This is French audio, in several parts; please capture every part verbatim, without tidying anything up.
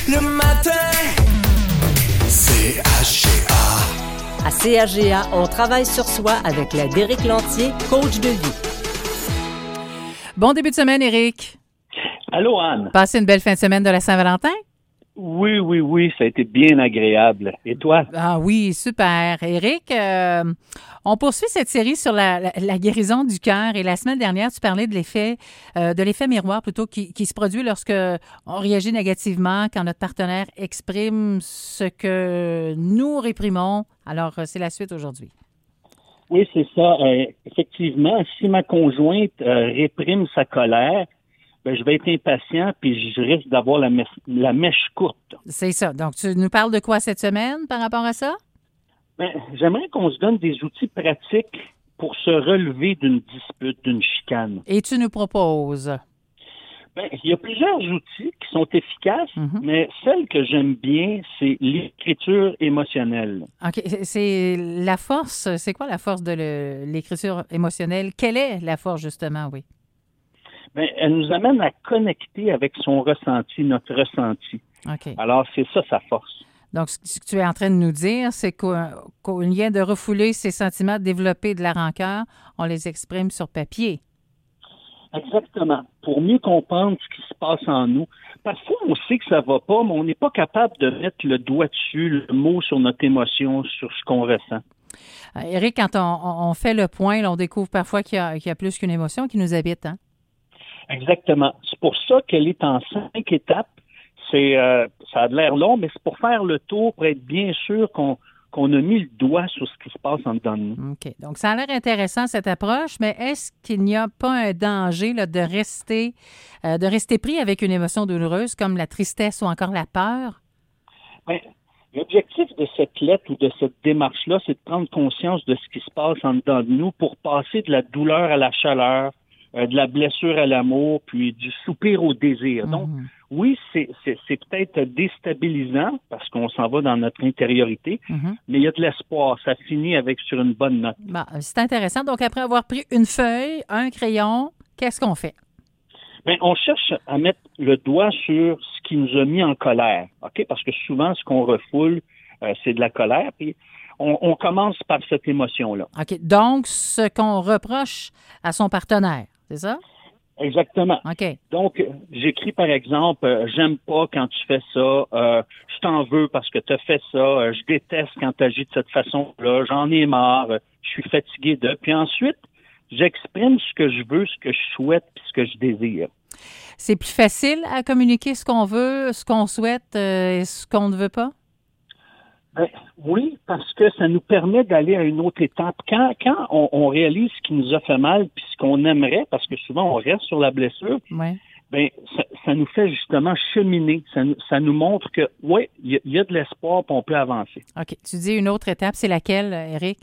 Le matin, C H G A. À C H G A, on travaille sur soi avec la Éric Lantier, coach de vie. Bon début de semaine, Éric. Allô, Anne. Passez une belle fin de semaine de la Saint-Valentin? Oui, oui, oui, ça a été bien agréable. Et toi? Ah oui, super. Éric, euh, on poursuit cette série sur la, la, la guérison du cœur. Et la semaine dernière, tu parlais de l'effet, euh, de l'effet miroir plutôt, qui, qui se produit lorsque on réagit négativement, quand notre partenaire exprime ce que nous réprimons. Alors, c'est la suite aujourd'hui. Oui, c'est ça. Euh, effectivement, si ma conjointe euh, réprime sa colère, ben, je vais être impatient puis je risque d'avoir la, mèche, la mèche courte. C'est ça. Donc, tu nous parles de quoi cette semaine par rapport à ça? Ben, j'aimerais qu'on se donne des outils pratiques pour se relever d'une dispute, d'une chicane. Et tu nous proposes? Ben, il y a plusieurs outils qui sont efficaces, mm-hmm. mais celle que j'aime bien, c'est l'écriture émotionnelle. OK. C'est la force. C'est quoi la force de le, l'écriture émotionnelle? Quelle est la force, justement, oui? Bien, elle nous amène à connecter avec son ressenti, notre ressenti. OK. Alors, c'est ça sa force. Donc, ce que tu es en train de nous dire, c'est qu'au, qu'au lien de refouler ses sentiments, de développer de la rancœur, on les exprime sur papier. Exactement. Pour mieux comprendre ce qui se passe en nous. Parfois, on sait que ça va pas, mais on n'est pas capable de mettre le doigt dessus, le mot sur notre émotion, sur ce qu'on ressent. Euh, Éric, quand on, on fait le point, là, on découvre parfois qu'il y a, qu'il y a plus qu'une émotion qui nous habite, hein? Exactement. C'est pour ça qu'elle est en cinq étapes. C'est, euh, ça a l'air long, mais c'est pour faire le tour, pour être bien sûr qu'on, qu'on a mis le doigt sur ce qui se passe en dedans de nous. OK. Donc, ça a l'air intéressant, cette approche, mais est-ce qu'il n'y a pas un danger là, de rester euh, de rester pris avec une émotion douloureuse comme la tristesse ou encore la peur? Bien, l'objectif de cette lettre ou de cette démarche-là, c'est de prendre conscience de ce qui se passe en dedans de nous pour passer de la douleur à la chaleur, euh, de la blessure à l'amour, puis du soupir au désir. Mm-hmm. Donc, oui, c'est, c'est, c'est peut-être déstabilisant parce qu'on s'en va dans notre intériorité, mm-hmm. mais il y a de l'espoir. Ça finit avec sur une bonne note. Bon, c'est intéressant. Donc, après avoir pris une feuille, un crayon, qu'est-ce qu'on fait? Bien, on cherche à mettre le doigt sur ce qui nous a mis en colère, OK? Parce que souvent, ce qu'on refoule, euh, c'est de la colère, puis on, on commence par cette émotion-là. OK. Donc, ce qu'on reproche à son partenaire, c'est ça? Exactement. OK. Donc, j'écris par exemple, euh, j'aime pas quand tu fais ça, euh, je t'en veux parce que tu as fait ça, euh, je déteste quand tu agis de cette façon-là, j'en ai marre, euh, je suis fatigué de. Puis ensuite, j'exprime ce que je veux, ce que je souhaite, puis ce que je désire. C'est plus facile à communiquer ce qu'on veut, ce qu'on souhaite euh, et ce qu'on ne veut pas? Ben, oui, parce que ça nous permet d'aller à une autre étape. Quand, quand on, on réalise ce qui nous a fait mal puis ce qu'on aimerait, parce que souvent on reste sur la blessure, ouais. ben ça, ça nous fait justement cheminer. Ça, ça nous montre que, oui, il y, y a de l'espoir puis on peut avancer. OK. Tu dis une autre étape, c'est laquelle, Éric?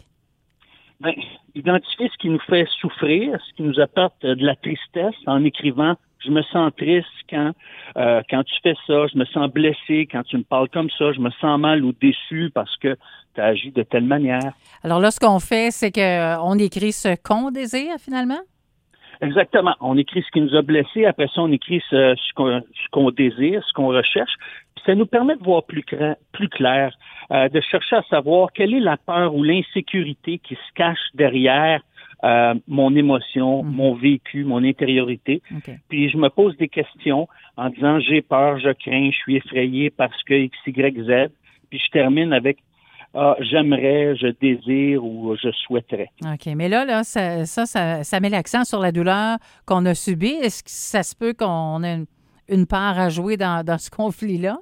Ben, identifier ce qui nous fait souffrir, ce qui nous apporte de la tristesse en écrivant « Je me sens triste quand euh, quand tu fais ça, je me sens blessé quand tu me parles comme ça, je me sens mal ou déçu parce que tu as agi de telle manière. » Alors là, ce qu'on fait, c'est qu'on écrit ce qu'on désire, finalement? Exactement. On écrit ce qui nous a blessés, après ça, on écrit ce, ce, qu'on, ce qu'on désire, ce qu'on recherche. Puis ça nous permet de voir plus clair, plus clair euh, de chercher à savoir quelle est la peur ou l'insécurité qui se cache derrière Euh, mon émotion, mmh. mon vécu, mon intériorité. Okay. Puis je me pose des questions en disant j'ai peur, je crains, je suis effrayé parce que X, Y, Z. Puis je termine avec ah, j'aimerais, je désire ou je souhaiterais. OK. Mais là, là, ça, ça, ça, ça met l'accent sur la douleur qu'on a subie. Est-ce que ça se peut qu'on ait une, une part à jouer dans, dans ce conflit-là?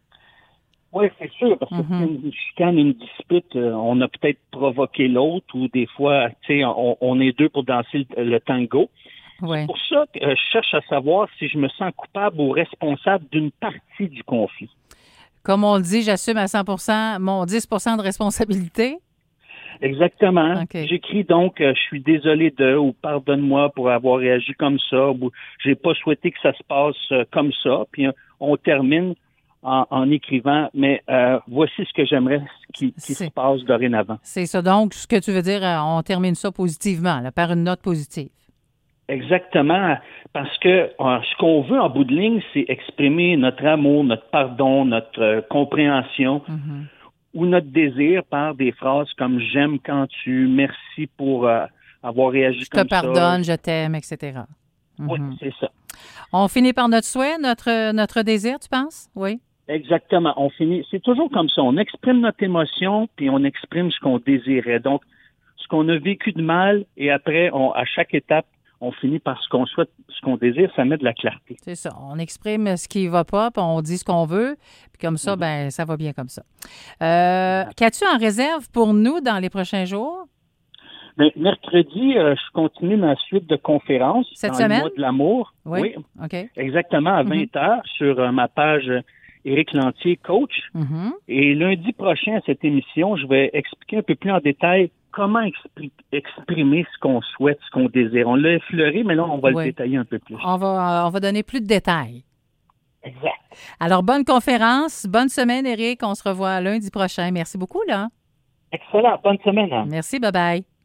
Oui, c'est sûr, parce que mm-hmm. une chicane, une dispute, euh, on a peut-être provoqué l'autre ou des fois, tu sais, on, on est deux pour danser le, le tango. Ouais. C'est pour ça que euh, je cherche à savoir si je me sens coupable ou responsable d'une partie du conflit. Comme on le dit, j'assume à cent pour cent mon dix pour cent de responsabilité. Exactement. Okay. J'écris donc euh, « Je suis désolé de » ou « Pardonne-moi pour avoir réagi comme ça » ou « J'ai pas souhaité que ça se passe euh, comme ça ». Puis euh, on termine En, en écrivant, mais euh, voici ce que j'aimerais qui, qui se passe dorénavant. C'est ça. Donc, ce que tu veux dire, on termine ça positivement, là, par une note positive. Exactement, parce que euh, ce qu'on veut en bout de ligne, c'est exprimer notre amour, notre pardon, notre euh, compréhension Mm-hmm. ou notre désir par des phrases comme « j'aime quand tu », « merci pour euh, avoir réagi Je te comme ça ». pardonne, je t'aime, et cetera. Oui, Mhm. c'est ça. On finit par notre souhait, notre, notre désir, tu penses? Oui. Exactement. On finit. C'est toujours comme ça. On exprime notre émotion, puis on exprime ce qu'on désirait. Donc, ce qu'on a vécu de mal, et après, on, à chaque étape, on finit par ce qu'on souhaite, ce qu'on désire, ça met de la clarté. C'est ça. On exprime ce qui ne va pas, puis on dit ce qu'on veut, puis comme ça, Mhm. ben ça va bien comme ça. Euh, qu'as-tu en réserve pour nous dans les prochains jours? Mais mercredi, euh, je continue ma suite de conférences Cette dans semaine? le mois de l'amour. Oui. OK. Exactement, à vingt heures sur euh, ma page euh, Éric Lantier, coach. Mhm. Et lundi prochain, à cette émission, je vais expliquer un peu plus en détail comment expri- exprimer ce qu'on souhaite, ce qu'on désire. On l'a effleuré, mais là, on va Oui. le détailler un peu plus. On va, on va donner plus de détails. Exact. Alors, bonne conférence, bonne semaine, Éric. On se revoit lundi prochain. Merci beaucoup, là. Excellent. Bonne semaine. Hein? Merci, bye-bye.